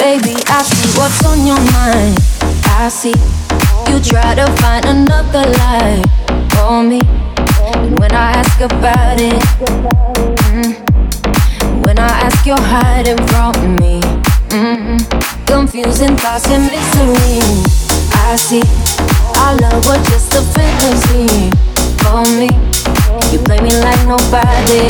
Baby, I see what's on your mind. I see you try to find another life for me. And when I ask about it, when I ask, you're hiding from me. Confusing thoughts and mystery. I see our love was just a fantasy for me. You play me like nobody.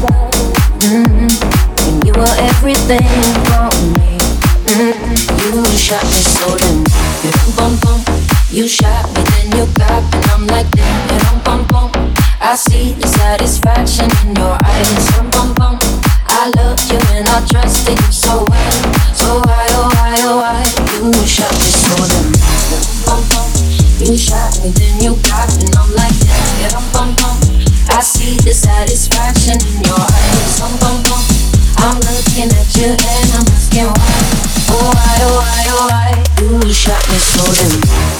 And you were everything for me. You shot me so then, bum bum. You shot me, then you got me, and I'm like damn, bum bum. I see the satisfaction in your eyes, bum bum. I loved you and I trusted you so well, so why, oh why, oh why? You shot me so then, bum bum. You shot me, then you got me, and I'm like damn, bum bum. I see the satisfaction in your eyes, bum bum. I'm looking at you and I'm asking why. Oh why, oh why, oh why? You shot me so then.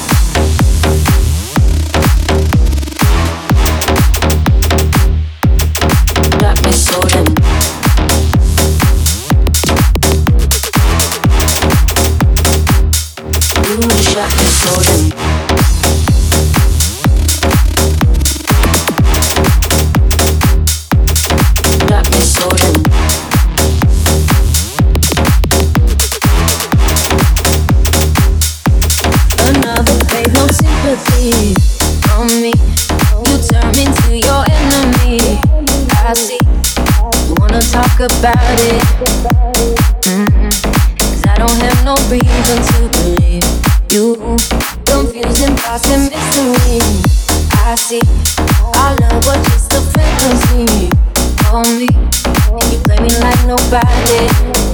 Shot me so then. You shot me so then. Shot me so then. No sympathy from me. You turn me to your enemy. I see you wanna talk about it. Cause I don't have no reason to believe you. Confusing thoughts and mystery. I see our love was just a fantasy for me. And you play me like nobody.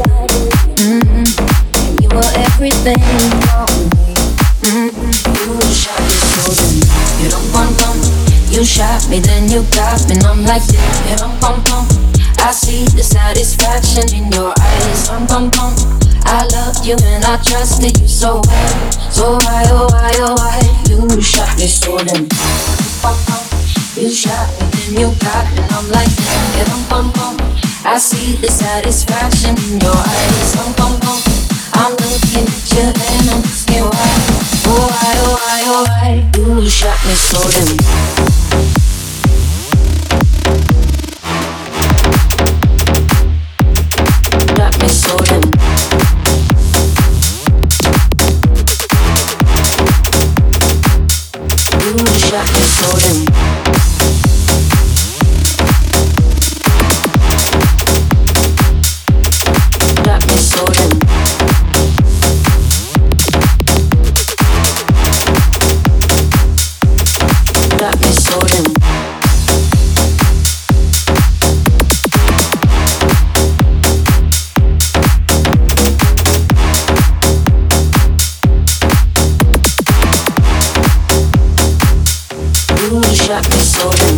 And you were everything for me. You shot me so then, you don't bum bum. You shot me, then you got me, and I'm like yeah, bum bum. I see the satisfaction in your eyes, bum bum. I loved you and I trusted you so well, so why, oh why, oh why? You shot me so then, bum bum. You shot me, then you got me, and I'm like yeah, bum bum. I see the satisfaction in your eyes, bum bum. I'm looking at you and I'm asking why. Oh why, oh why, oh why? You shot me so then. Shot me so then. You shot me so then. Shot me so then. Got me so then. You shot me so then.